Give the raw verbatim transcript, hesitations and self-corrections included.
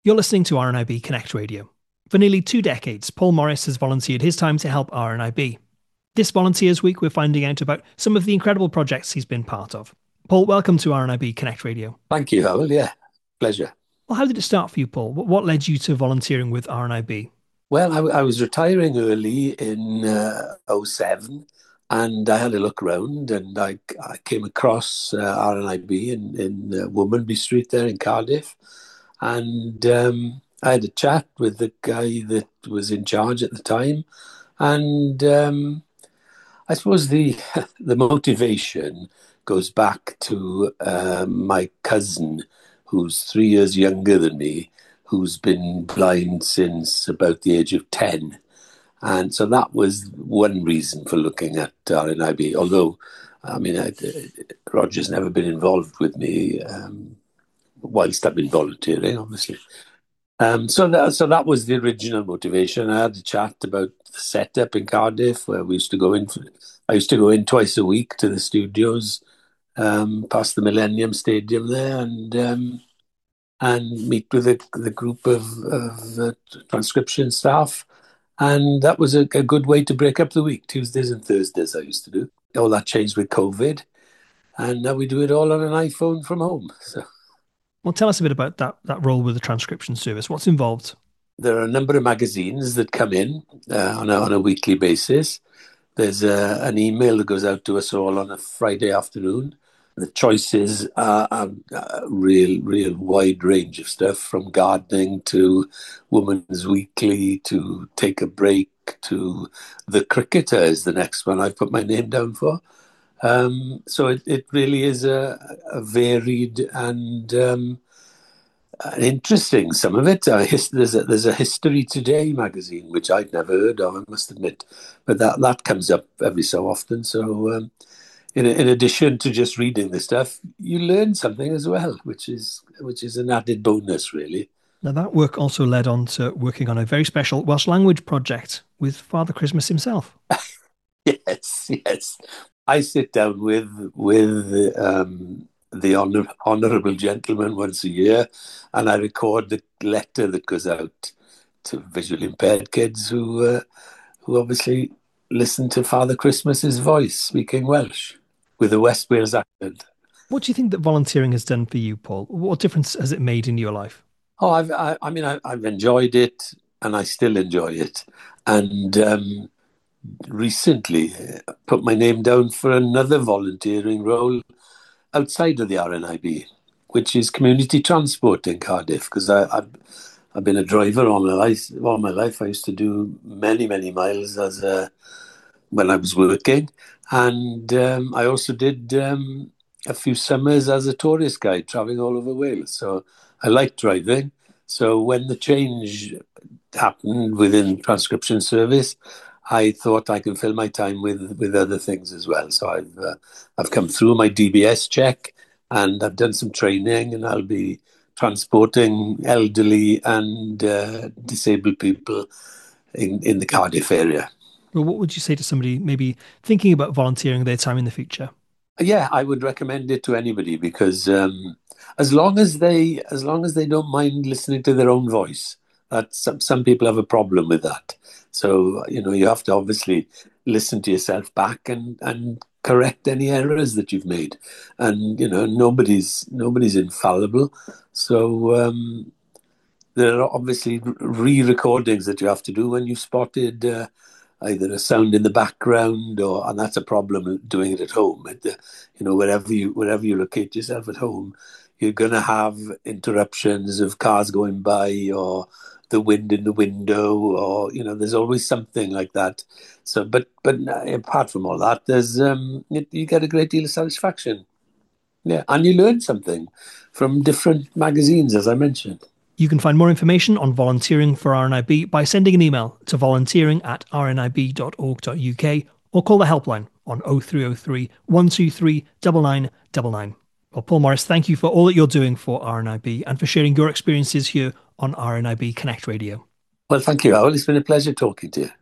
You're listening to R N I B Connect Radio. For nearly two decades, Paul Morris has volunteered his time to help R N I B. This Volunteers Week, we're finding out about some of the incredible projects he's been part of. Paul, welcome to R N I B Connect Radio. Thank you, Howell. Yeah, pleasure. Well, how did it start for you, Paul? What led you to volunteering with R N I B? Well, I, I was retiring early in uh, oh seven, and I had a look around, and I, I came across uh, R N I B in, in uh, Womanby Street there in Cardiff, and um, I had a chat with the guy that was in charge at the time, and um, I suppose the the motivation goes back to uh, my cousin, who's three years younger than me, who's been blind since about the age of ten. And so that was one reason for looking at R N I B, although, I mean, I, Roger's never been involved with me um, whilst I've been volunteering, obviously. Um, so, that, so that was the original motivation. I had a chat about the setup in Cardiff, where we used to go in. For, I used to go in twice a week to the studios, um, past the Millennium Stadium there, and um, and meet with the, the group of, of uh, transcription staff. And that was a, a good way to break up the week. Tuesdays and Thursdays I used to do. All that changed with COVID, and now we do it all on an iPhone from home. So. Well, tell us a bit about that, that role with the transcription service. What's involved? There are a number of magazines that come in uh, on, a, on a weekly basis. There's a, an email that goes out to us all on a Friday afternoon. The choices are a real, real wide range of stuff, from gardening to Woman's Weekly to Take a Break to The Cricketer is the next one I've put my name down for. Um, so it, it really is a, a varied and um, an interesting, some of it. Uh, his, there's, a, there's a History Today magazine, which I'd never heard of, I must admit. But that, that comes up every so often. So um, in, in addition to just reading the stuff, you learn something as well, which is which is an added bonus, really. Now, that work also led on to working on a very special Welsh language project with Father Christmas himself. Yes, yes. I sit down with with um, the honor, honourable gentleman once a year, and I record the letter that goes out to visually impaired kids who uh, who obviously listen to Father Christmas's voice speaking Welsh with a West Wales accent. What do you think that volunteering has done for you, Paul? What difference has it made in your life? Oh, I've, I, I mean, I, I've enjoyed it, and I still enjoy it. And um, recently, uh, put my name down for another volunteering role outside of the R N I B, which is community transport in Cardiff. Because I've I've been a driver all my life. All my life, I used to do many, many miles as a when I was working, and um, I also did um, a few summers as a tourist guide, traveling all over Wales. So I like driving. So when the change happened within transcription service, I thought I could fill my time with, with other things as well. So I've uh, I've come through my D B S check, and I've done some training, and I'll be transporting elderly and uh, disabled people in, in the Cardiff area. Well, what would you say to somebody maybe thinking about volunteering their time in the future? Yeah, I would recommend it to anybody, because um, as long as they as long as they don't mind listening to their own voice, that some some people have a problem with that. So you know you have to obviously listen to yourself back and and correct any errors that you've made. And you know nobody's nobody's infallible. So um, there are obviously re-recordings that you have to do when you've spotted uh, either a sound in the background, or and that's a problem doing it at home. At the, you know, wherever you wherever you locate yourself at home, you're going to have interruptions of cars going by, or the wind in the window, or you know, there's always something like that. So, but but apart from all that, there's um, you, you get a great deal of satisfaction. Yeah, and you learn something from different magazines, as I mentioned. You can find more information on volunteering for R N I B by sending an email to volunteering at r n i b dot org dot u k, or call the helpline on oh three oh three, one two three, nine nine nine nine. Well, Paul Morris, thank you for all that you're doing for R N I B and for sharing your experiences here on R N I B Connect Radio. Well, thank you, Howell. It's been a pleasure talking to you.